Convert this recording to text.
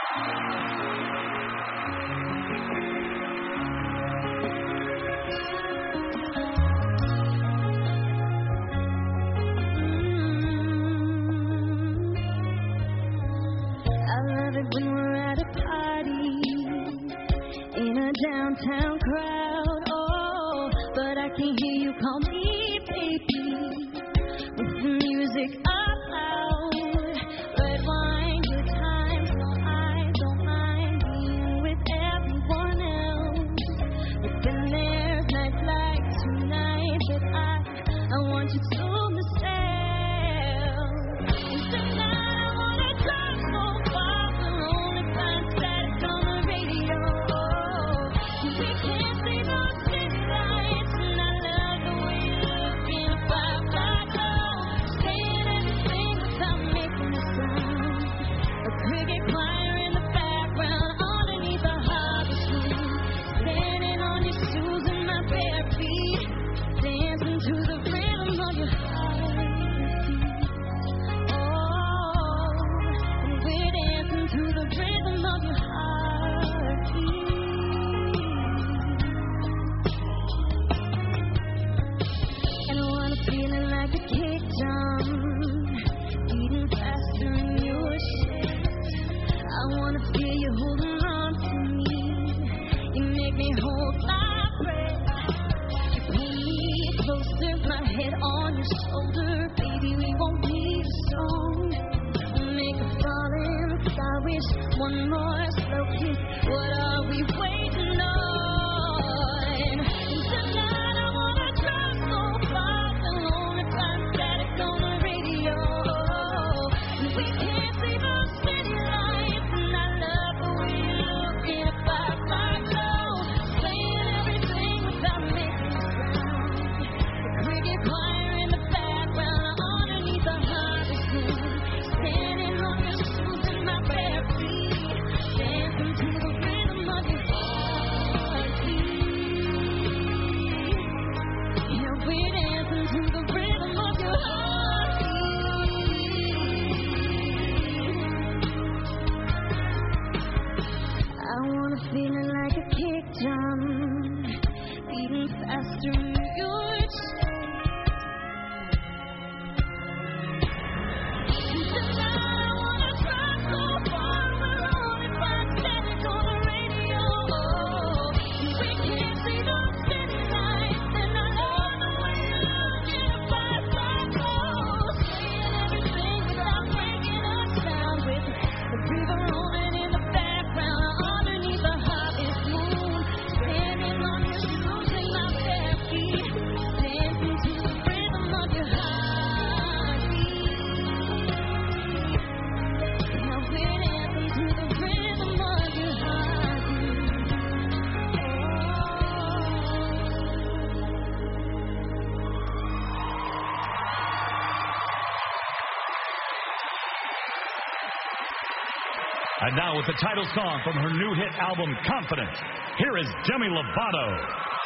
Downtown crowd, oh, but I can hear you call me baby with the music up loud. Red wine, good times, no, I don't mind being with everyone else. But then there's nights like tonight that I want you to myself. And tonight I wanna drive so far, we'll only find static on the radio. We can't see those city lights, and I love the way you look in a firefly glow. Saying everything without making a sound. A cricket choir in the background, underneath the harvest moon. Standing on your shoes and my bare feet, dancing to the rhythm of your heartbeat. Oh, and we're dancing to the rhythm of your heartbeat. Feeling like a kick drum, beating faster in your chest. I wanna feel you holding on to me. You make me hold my breath. You pull me closer, my head on your shoulder. Baby, we won't need a song. We'll make a falling star wish. One more slow kiss. What are we waiting on? And tonight I wanna drive so far. We can't see those city lights, and I love the way you look in a firefly glow. Saying everything without making a sound. The cricket choir in the background, underneath the harvest moon. Standing on your shoes and my bare feet, dancing to the rhythm of your heartbeat. Yeah, we're dancing to the rhythm of your heartbeat. I wanna feel it like a kick drum, beating faster in your chest. And tonight I wanna drive so far, we'll only find static on the radio. And we can't see those city lights, and I love the way you look in a firefly glow. Saying everything without breaking a sound, with the river rolling in the background. Underneath the harvest moon, standing on your shoes and my bare feet, dancing to the rhythm of your heartbeat. Now we're dancing to the rhythm of your heartbeat. And now with the title song from her new hit album, Confident, here is Demi Lovato.